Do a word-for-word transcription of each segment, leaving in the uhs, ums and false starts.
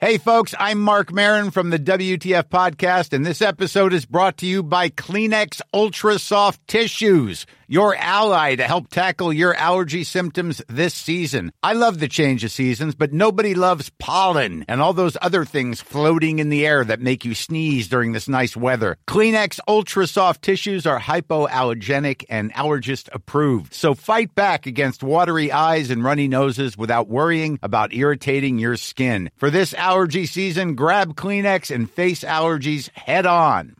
Hey, folks, I'm Mark Maron from the W T F Podcast, and this episode is brought to you by Kleenex Ultra Soft Tissues, your ally to help tackle your allergy symptoms this season. I love the change of seasons, but nobody loves pollen and all those other things floating in the air that make you sneeze during this nice weather. Kleenex Ultra Soft Tissues are hypoallergenic and allergist approved, so fight back against watery eyes and runny noses without worrying about irritating your skin. For this allergy season, grab Kleenex and face allergies head on.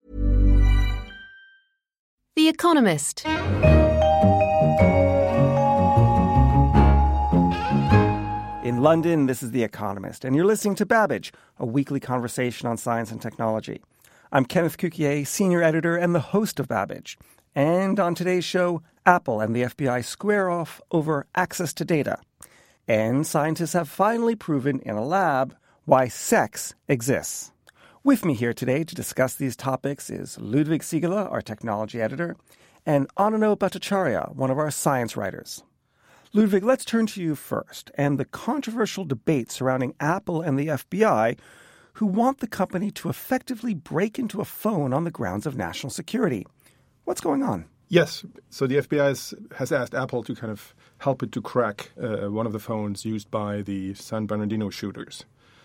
The Economist. In London, this is The Economist, and you're listening to Babbage, a weekly conversation on science and technology. I'm Kenneth Cukier, senior editor and the host of Babbage. And on today's show, Apple and the F B I square off over access to data. And scientists have finally proven in a lab why sex exists. With me here today to discuss these topics is Ludwig Siegele, our technology editor, and Anano Bhattacharya, one of our science writers. Ludwig, let's turn to you first, and the controversial debate surrounding Apple and the F B I, who want the company to effectively break into a phone on the grounds of national security. What's going on? Yes. So the F B I has, has asked Apple to kind of help it to crack uh, one of the phones used by the San Bernardino shooters.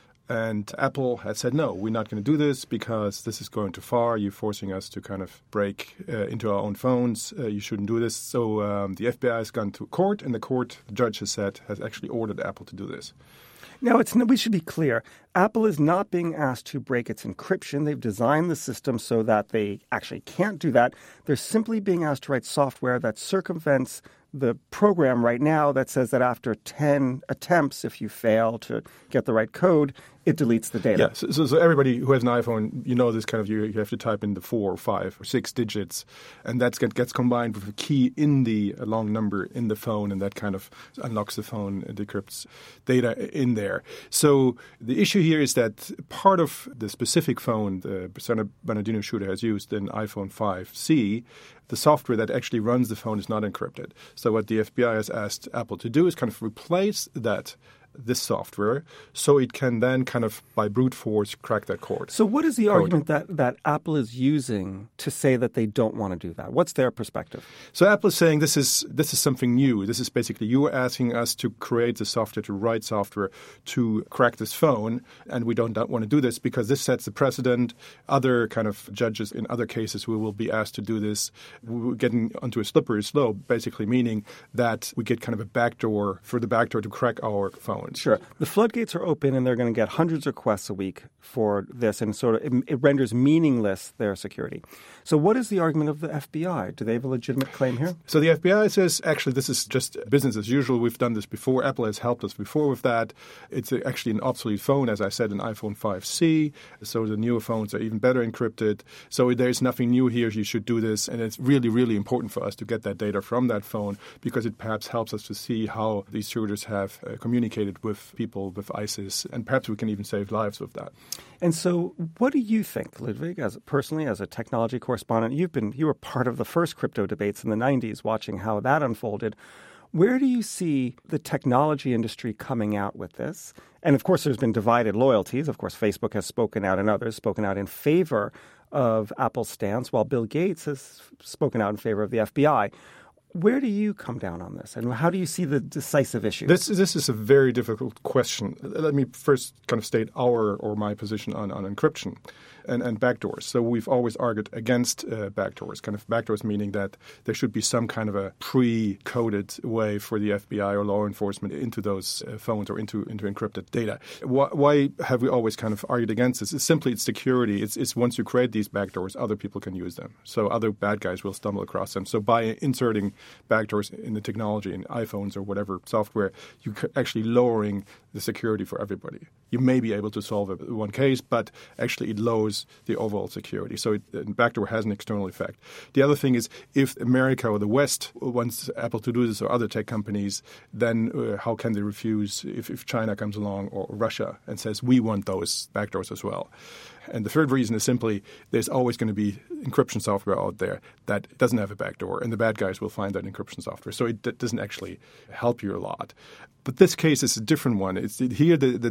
And Apple has said, no, we're not going to do this because this is going too far. You're forcing us to kind of break uh, into our own phones. Uh, you shouldn't do this. So um, the F B I has gone to court, and the court, the judge has said, has actually ordered Apple to do this. Now, it's, we should be clear. Apple is not being asked to break its encryption. They've designed the system so that they actually can't do that. They're simply being asked to write software that circumvents the program right now that says that after ten attempts, if you fail to get the right code, it deletes the data. Yeah, so, so, so everybody who has an iPhone, you know this kind of, you, you have to type in the four or five or six digits, and that get, gets combined with a key in the a long number in the phone, and that kind of unlocks the phone and decrypts data in there. So the issue here is that part of the specific phone the San Bernardino shooter has used, an iPhone five C, the software that actually runs the phone is not encrypted. So what the F B I has asked Apple to do is kind of replace that this software so it can then kind of by brute force crack that code. So what is the code. argument that, that Apple is using to say that they don't want to do that? What's their perspective? So Apple is saying this is this is something new. This is basically you are asking us to create the software, to write software to crack this phone, and we don't, don't want to do this because this sets the precedent. Other kind of judges in other cases we will be asked to do this. We're getting onto a slippery slope, basically meaning that we get kind of a backdoor for the backdoor to crack our phone. Sure. The floodgates are open, and they're going to get hundreds of requests a week for this, and sort of it, it renders meaningless their security. So what is the argument of the F B I? Do they have a legitimate claim here? So the F B I says, actually, this is just business as usual. We've done this before. Apple has helped us before with that. It's actually an obsolete phone, as I said, an iPhone five C. So the newer phones are even better encrypted. So there's nothing new here. You should do this. And it's really, really important for us to get that data from that phone because it perhaps helps us to see how these shooters have uh, communicated with people, with ISIS, and perhaps we can even save lives with that. And so what do you think, Ludwig, as personally, as a technology correspondent? You've been you were part of the first crypto debates in the nineties, watching how that unfolded. Where do you see the technology industry coming out with this? And of course, there's been divided loyalties. Of course, Facebook has spoken out and others spoken out in favor of Apple's stance, while Bill Gates has spoken out in favor of the F B I. Where do you come down on this, and how do you see the decisive issue? This this is a very difficult question. Let me first kind of state our or my position on, on encryption and, and backdoors. So we've always argued against uh, backdoors, kind of backdoors meaning that there should be some kind of a pre-coded way for the F B I or law enforcement into those uh, phones or into, into encrypted data. Why, why have we always kind of argued against this? It's simply it's security. It's, it's once you create these backdoors, other people can use them. So other bad guys will stumble across them. So by inserting backdoors in the technology, in iPhones or whatever software, you're actually lowering the security for everybody. You may be able to solve a, one case, but actually it lowers the overall security. So it, backdoor has an external effect. The other thing is if America or the West wants Apple to do this or other tech companies, then uh, how can they refuse if, if China comes along or Russia and says, we want those backdoors as well? And the third reason is simply there's always going to be encryption software out there that doesn't have a backdoor, and the bad guys will find that encryption software. So it d- doesn't actually help you a lot. But this case is a different one. It's here the, the question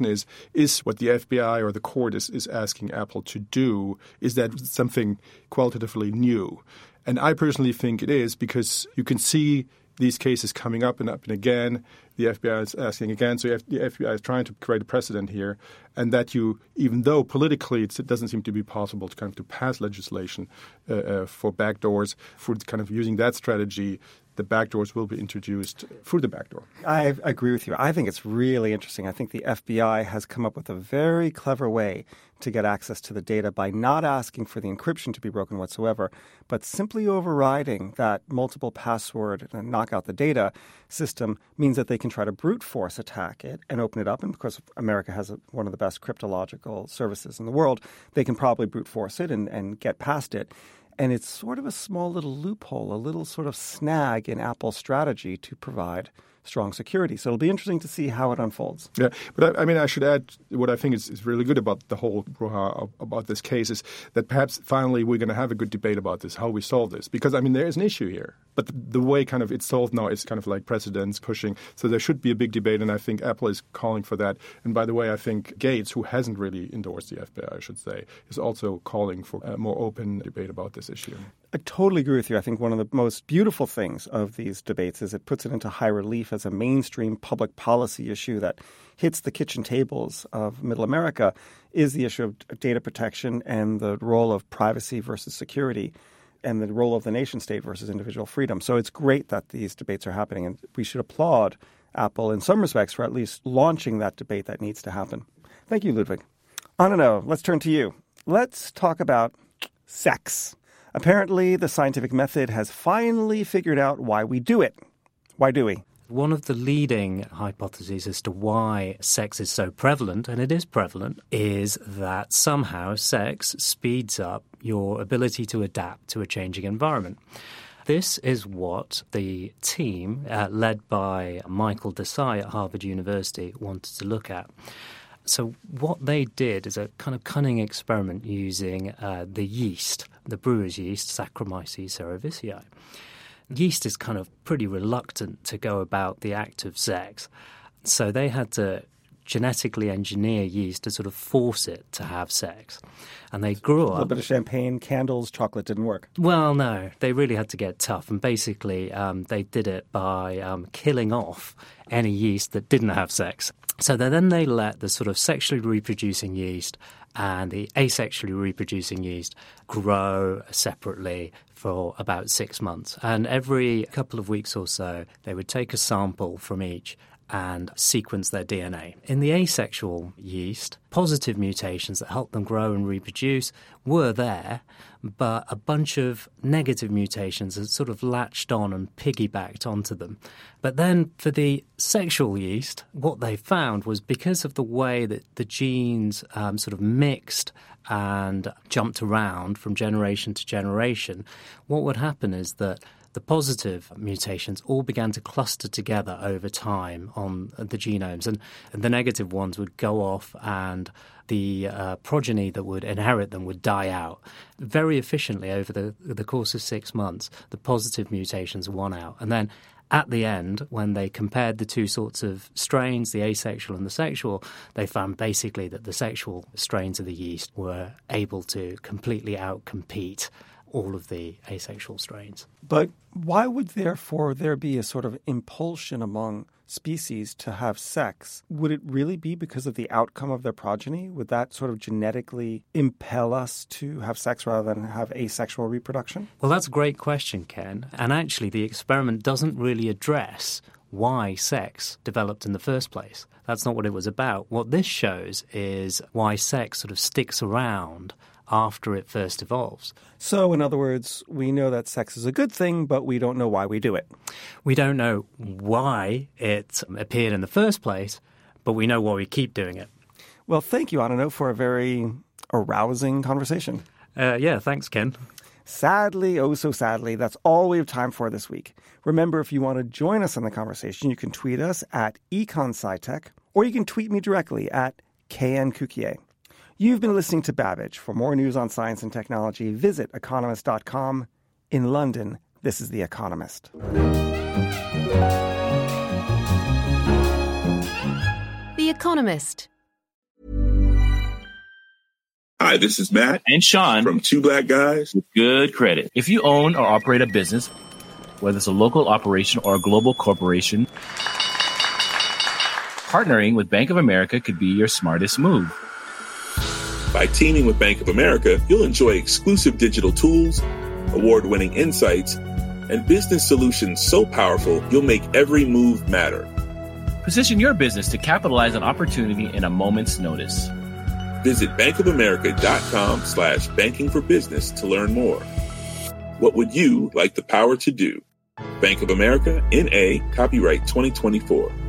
is, is what the F B I or the court is, is asking Apple to do, is that something qualitatively new? And I personally think it is, because you can see these cases coming up and up and again. The F B I is asking again. So the F B I is trying to create a precedent here. And that you, even though politically it's, it doesn't seem to be possible to kind of to pass legislation uh, uh, for backdoors, for kind of using that strategy, the backdoors will be introduced through the backdoor. I agree with you. I think it's really interesting. I think the F B I has come up with a very clever way to get access to the data by not asking for the encryption to be broken whatsoever, but simply overriding that multiple password and knock out the data system means that they can try to brute force attack it and open it up. And because America has a, one of the best cryptological services in the world, they can probably brute force it and, and get past it. And it's sort of a small little loophole, a little sort of snag in Apple's strategy to provide strong security. So it'll be interesting to see how it unfolds. Yeah, but I, I mean, I should add what I think is, is really good about the whole brouhaha about this case is that perhaps finally we're going to have a good debate about this, how we solve this. Because, I mean, there is an issue here. But the, the way kind of it's solved now is kind of like precedents pushing. So there should be a big debate, and I think Apple is calling for that. And by the way, I think Gates, who hasn't really endorsed the F B I, I should say, is also calling for a more open debate about this issue. I totally agree with you. I think one of the most beautiful things of these debates is it puts it into high relief as a mainstream public policy issue that hits the kitchen tables of middle America is the issue of data protection and the role of privacy versus security and the role of the nation state versus individual freedom. So it's great that these debates are happening, and we should applaud Apple in some respects for at least launching that debate that needs to happen. Thank you, Ludwig. Anna, let's turn to you. Let's talk about sex. Apparently, the scientific method has finally figured out why we do it. Why do we? One of the leading hypotheses as to why sex is so prevalent, and it is prevalent, is that somehow sex speeds up your ability to adapt to a changing environment. This is what the team, uh, led by Michael Desai at Harvard University, wanted to look at. So what they did is a kind of cunning experiment using uh, the yeast, the brewer's yeast, Saccharomyces cerevisiae. Yeast is kind of pretty reluctant to go about the act of sex. So they had to genetically engineer yeast to sort of force it to have sex. And they grew up... A little bit of champagne, candles, chocolate didn't work. Well, no. They really had to get tough. And basically, um, they did it by um, killing off any yeast that didn't have sex. So then they let the sort of sexually reproducing yeast and the asexually reproducing yeast grow separately for about six months. And every couple of weeks or so, they would take a sample from each and sequence their D N A. In the asexual yeast, positive mutations that help them grow and reproduce were there, but a bunch of negative mutations had sort of latched on and piggybacked onto them. But then for the sexual yeast, what they found was because of the way that the genes um, sort of mixed and jumped around from generation to generation, what would happen is that the positive mutations all began to cluster together over time on the genomes, and, and the negative ones would go off and the uh, progeny that would inherit them would die out. Very efficiently over the, the course of six months, the positive mutations won out. And then at the end, when they compared the two sorts of strains, the asexual and the sexual, they found basically that the sexual strains of the yeast were able to completely outcompete all of the asexual strains. But why would, therefore, there be a sort of impulsion among species to have sex? Would it really be because of the outcome of their progeny? Would that sort of genetically impel us to have sex rather than have asexual reproduction? Well, that's a great question, Ken. And actually, the experiment doesn't really address why sex developed in the first place. That's not what it was about. What this shows is why sex sort of sticks around after it first evolves. So, in other words, we know that sex is a good thing, but we don't know why we do it. We don't know why it appeared in the first place, but we know why we keep doing it. Well, thank you, Anano, for a very arousing conversation. Uh, yeah, thanks, Ken. Sadly, oh so sadly, that's all we have time for this week. Remember, if you want to join us in the conversation, you can tweet us at EconSciTech, or you can tweet me directly at K N Cukier. You've been listening to Babbage. For more news on science and technology, visit economist dot com. In London, this is The Economist. The Economist. Hi, this is Matt and Sean from Two Black Guys with Good Credit. If you own or operate a business, whether it's a local operation or a global corporation, partnering with Bank of America could be your smartest move. By teaming with Bank of America, you'll enjoy exclusive digital tools, award-winning insights, and business solutions so powerful you'll make every move matter. Position your business to capitalize on opportunity in a moment's notice. Visit bankofamerica.com slash banking for business to learn more. What would you like the power to do? Bank of America, N A, copyright twenty twenty-four.